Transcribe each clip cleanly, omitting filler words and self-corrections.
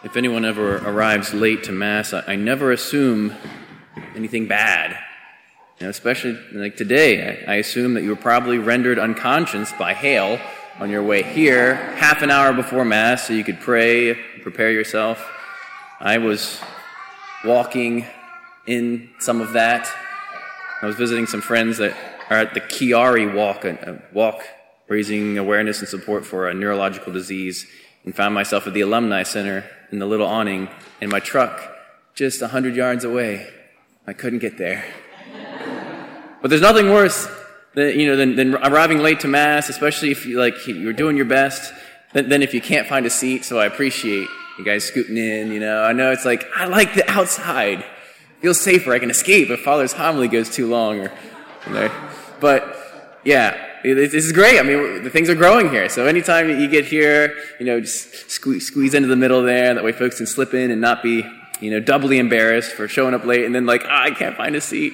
If anyone ever arrives late to Mass, I never assume anything bad. Especially like today, I assume that you were probably rendered unconscious by hail on your way here half an hour before Mass so you could pray, prepare yourself. I was walking in some of that. I was visiting some friends that are at the Chiari Walk, a walk raising awareness and support for a neurological disease, and found myself at the Alumni Center in the little awning in my truck just 100 yards away. I couldn't get there. But there's nothing worse than arriving late to Mass, especially if you're doing your best, than if you can't find a seat. So I appreciate you guys scooting in. I know it's like, I like the outside. It feels safer. I can escape if Father's homily goes too long. But yeah, this is great. I mean, the things are growing here. So anytime you get here, just squeeze into the middle there. That way folks can slip in and not be, doubly embarrassed for showing up late and then I can't find a seat.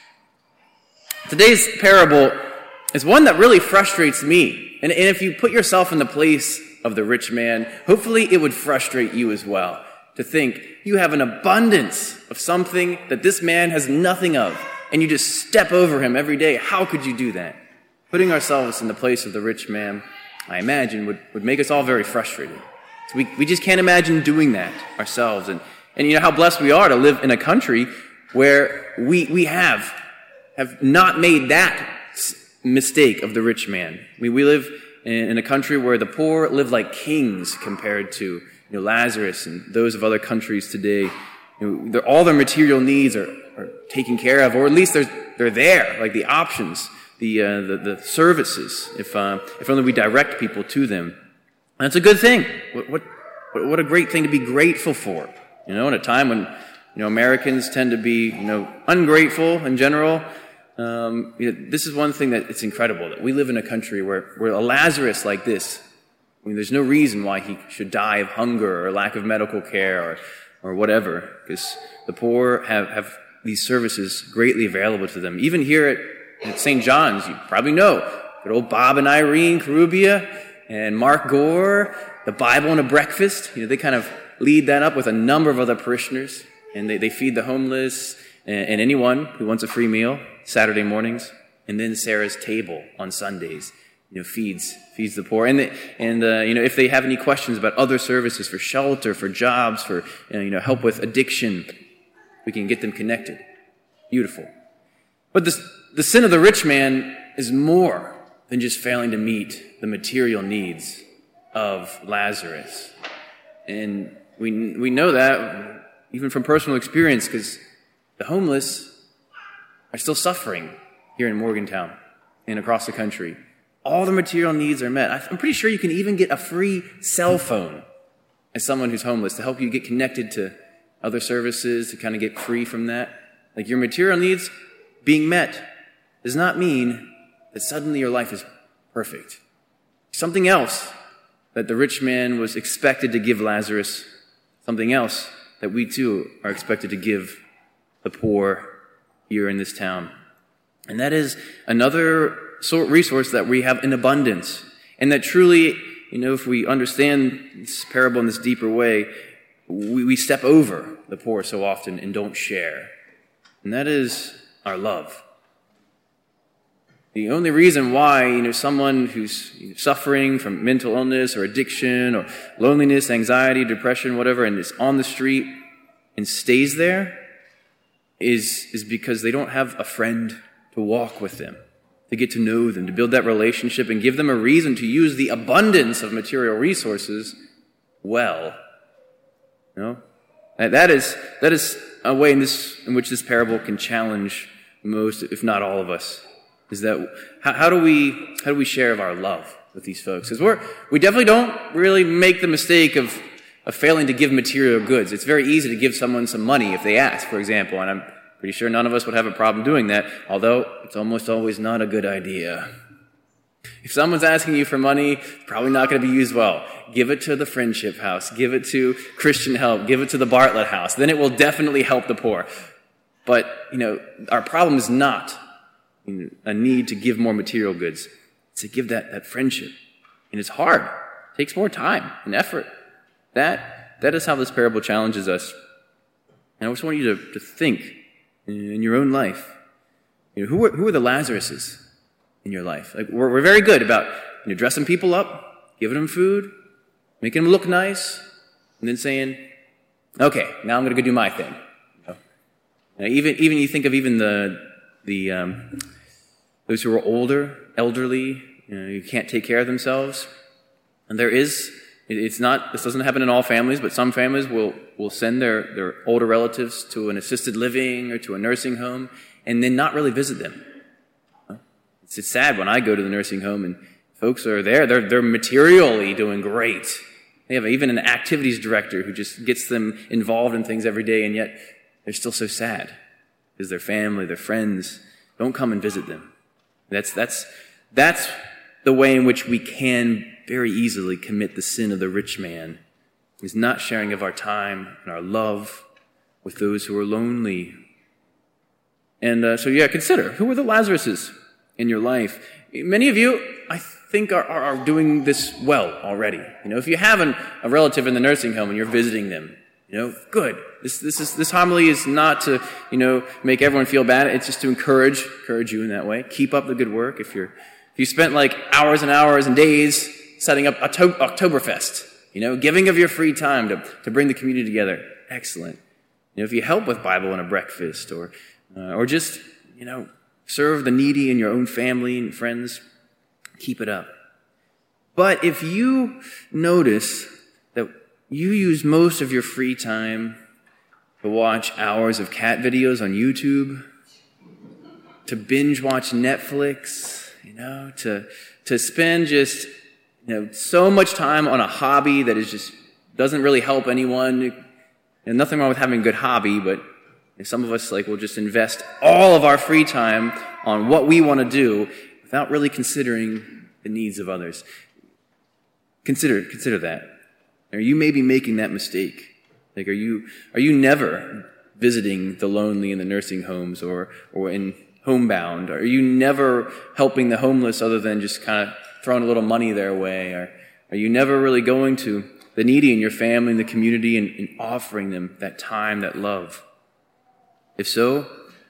Today's parable is one that really frustrates me. And if you put yourself in the place of the rich man, hopefully it would frustrate you as well. To think you have an abundance of something that this man has nothing of, and you just step over him every day. How could you do that? Putting ourselves in the place of the rich man, I imagine, would make us all very frustrated. So we just can't imagine doing that ourselves. And how blessed we are to live in a country where we have not made that mistake of the rich man. I mean, we live in a country where the poor live like kings compared to Lazarus and those of other countries today. All their material needs are taken care of, or at least they're there, like the options, the services, if only we direct people to them. And it's a good thing. What a great thing to be grateful for. In a time when Americans tend to be ungrateful in general. This is one thing that it's incredible, that we live in a country where a Lazarus like this, there's no reason why he should die of hunger or lack of medical care or whatever, because the poor have these services greatly available to them. Even here at St. John's, you probably know, good old Bob and Irene Carubia and Mark Gore, the Bible and a breakfast. They kind of lead that up with a number of other parishioners, and they feed the homeless and anyone who wants a free meal Saturday mornings. And then Sarah's Table on Sundays, feeds the poor. And if they have any questions about other services for shelter, for jobs, for help with addiction, we can get them connected. Beautiful. But the sin of the rich man is more than just failing to meet the material needs of Lazarus. And we know that even from personal experience, because the homeless are still suffering here in Morgantown and across the country. All the material needs are met. I'm pretty sure you can even get a free cell phone as someone who's homeless to help you get connected to other services, to kind of get free from that. Like, your material needs being met does not mean that suddenly your life is perfect. Something else that the rich man was expected to give Lazarus, something else that we too are expected to give the poor here in this town. And that is another resource that we have in abundance. And that truly, if we understand this parable in this deeper way, we step over the poor so often and don't share. And that is our love. The only reason why, someone who's suffering from mental illness or addiction or loneliness, anxiety, depression, whatever, and is on the street and stays there is because they don't have a friend to walk with them, to get to know them, to build that relationship and give them a reason to use the abundance of material resources well. That is a way in which this parable can challenge most, if not all of us, is that how do we share of our love with these folks? Because we definitely don't really make the mistake of failing to give material goods. It's very easy to give someone some money if they ask, for example, and I'm pretty sure none of us would have a problem doing that, although it's almost always not a good idea. If someone's asking you for money, it's probably not going to be used well. Give it to the Friendship House. Give it to Christian Help. Give it to the Bartlett House. Then it will definitely help the poor. But, our problem is not a need to give more material goods. It's to give that friendship. And it's hard. It takes more time and effort. That That is how this parable challenges us. And I just want you to think in your own life. Who are the Lazaruses in your life? Like we're very good about dressing people up, giving them food, making them look nice, and then saying, "Okay, now I'm going to go do my thing." Even you think of even the those who are older, elderly, who can't take care of themselves, and this doesn't happen in all families, but some families will send their older relatives to an assisted living or to a nursing home, and then not really visit them. It's sad when I go to the nursing home and folks are there. They're materially doing great. They have even an activities director who just gets them involved in things every day, and yet they're still so sad because their family, their friends don't come and visit them. That's the way in which we can very easily commit the sin of the rich man, is not sharing of our time and our love with those who are lonely. And consider, who are the Lazaruses in your life? Many of you, I think, are doing this well already. If you have a relative in the nursing home and you're visiting them, good. This homily is not to, make everyone feel bad. It's just to encourage you in that way. Keep up the good work. If you spent like hours and hours and days setting up Oktoberfest, giving of your free time to bring the community together, excellent. If you help with Bible and a breakfast, or just, serve the needy in your own family and friends, keep it up. But if you notice that you use most of your free time to watch hours of cat videos on YouTube, to binge watch Netflix, to spend just, so much time on a hobby that is just doesn't really help anyone. And nothing wrong with having a good hobby, but some of us will just invest all of our free time on what we want to do without really considering the needs of others. Consider that. Or you may be making that mistake. Are you never visiting the lonely in the nursing homes or in homebound? Are you never helping the homeless other than just kind of throwing a little money their way? Or are you never really going to the needy in your family and the community and offering them that time, that love? If so,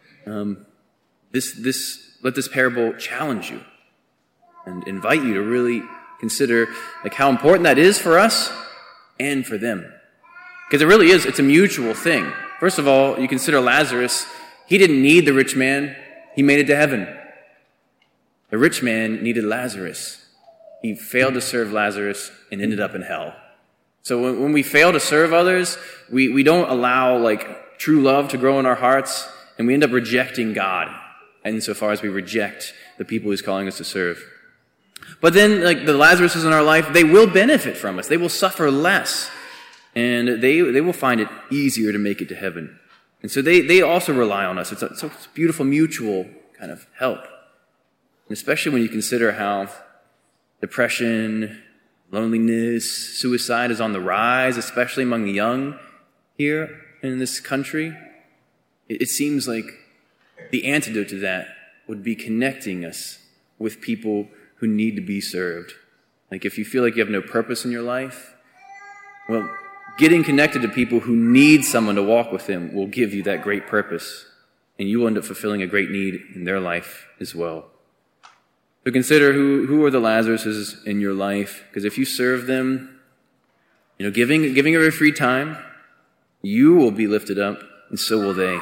let this parable challenge you and invite you to really consider how important that is for us and for them. Because it really is, it's a mutual thing. First of all, you consider Lazarus. He didn't need the rich man. He made it to heaven. The rich man needed Lazarus. He failed to serve Lazarus and ended up in hell. So when we fail to serve others, we don't allow true love to grow in our hearts, and we end up rejecting God insofar as we reject the people He's calling us to serve. But then, the Lazaruses in our life, they will benefit from us. They will suffer less, and they will find it easier to make it to heaven. And so they also rely on us. It's a beautiful mutual kind of help. And especially when you consider how depression, loneliness, suicide is on the rise, especially among the young here in this country. It seems like the antidote to that would be connecting us with people who need to be served. If you feel like you have no purpose in your life, well, getting connected to people who need someone to walk with them will give you that great purpose, and you will end up fulfilling a great need in their life as well. So consider who are the Lazaruses in your life, because if you serve them, giving of your free time, you will be lifted up, and so will they.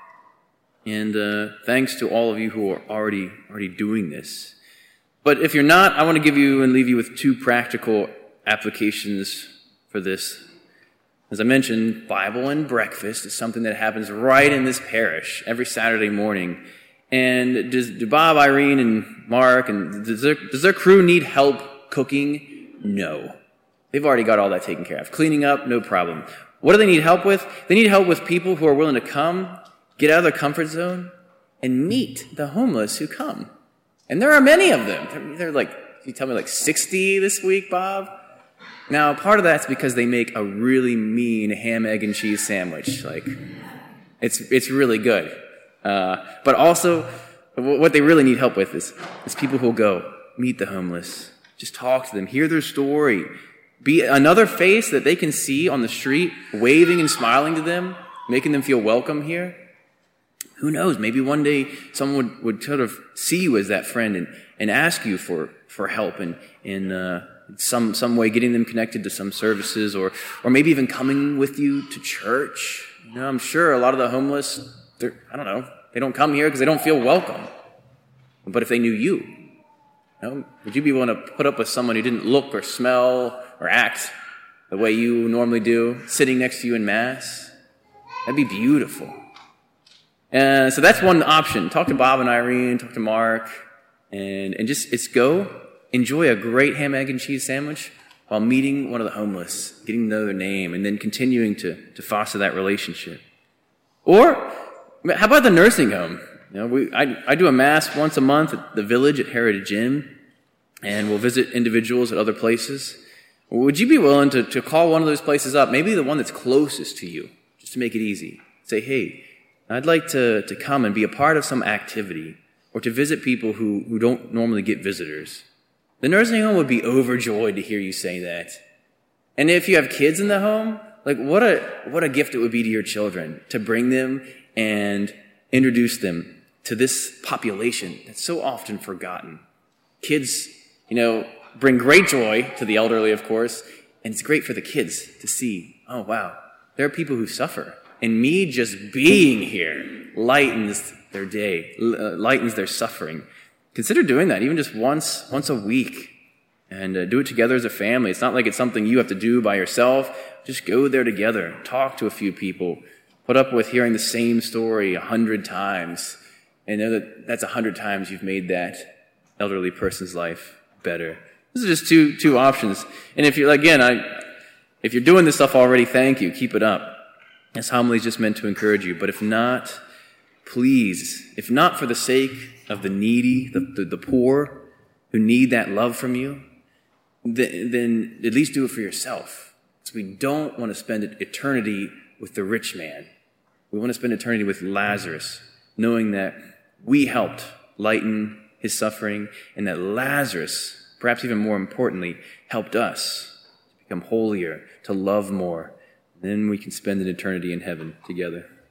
And thanks to all of you who are already doing this. But if you're not, I want to give you and leave you with two practical applications for this. As I mentioned, Bible and breakfast is something that happens right in this parish every Saturday morning. And do Bob, Irene, and Mark, and does their crew need help cooking? No. They've already got all that taken care of. Cleaning up, no problem. What do they need help with? They need help with people who are willing to come, get out of their comfort zone, and meet the homeless who come. And there are many of them. They're you tell me 60 this week, Bob? Now, part of that's because they make a really mean ham, egg, and cheese sandwich. It's really good. But also, what they really need help with is people who will go meet the homeless, just talk to them, hear their story, be another face that they can see on the street, waving and smiling to them, making them feel welcome here. Who knows? Maybe one day someone would sort of see you as that friend and ask you for help and in some way getting them connected to some services or maybe even coming with you to church. I'm sure a lot of the homeless, they don't come here because they don't feel welcome. But if they knew you, would you be willing to put up with someone who didn't look or smell or act the way you normally do, sitting next to you in Mass? That'd be beautiful. So that's one option. Talk to Bob and Irene, talk to Mark, and just go enjoy a great ham, egg, and cheese sandwich while meeting one of the homeless, getting to know their name, and then continuing to foster that relationship. Or how about the nursing home? I do a Mass once a month at the Village at Heritage Inn, and we'll visit individuals at other places. Would you be willing to call one of those places up, maybe the one that's closest to you, just to make it easy? Say, hey, I'd like to come and be a part of some activity or to visit people who don't normally get visitors. The nursing home would be overjoyed to hear you say that. And if you have kids in the home, what a gift it would be to your children to bring them and introduce them to this population that's so often forgotten. Kids, bring great joy to the elderly, of course, and it's great for the kids to see, oh, wow, there are people who suffer. And me just being here lightens their day, lightens their suffering. Consider doing that, even just once a week, and do it together as a family. It's not like it's something you have to do by yourself. Just go there together, talk to a few people, put up with hearing the same story 100 times, and know that that's 100 times you've made that elderly person's life better. These are just two options. And if you're doing this stuff already, thank you. Keep it up. This homily is just meant to encourage you. But if not, please, if not for the sake of the needy, the poor who need that love from you, then at least do it for yourself. So we don't want to spend eternity with the rich man. We want to spend eternity with Lazarus, knowing that we helped lighten his suffering and that Lazarus, perhaps even more importantly, helped us to become holier, to love more. Then we can spend an eternity in heaven together.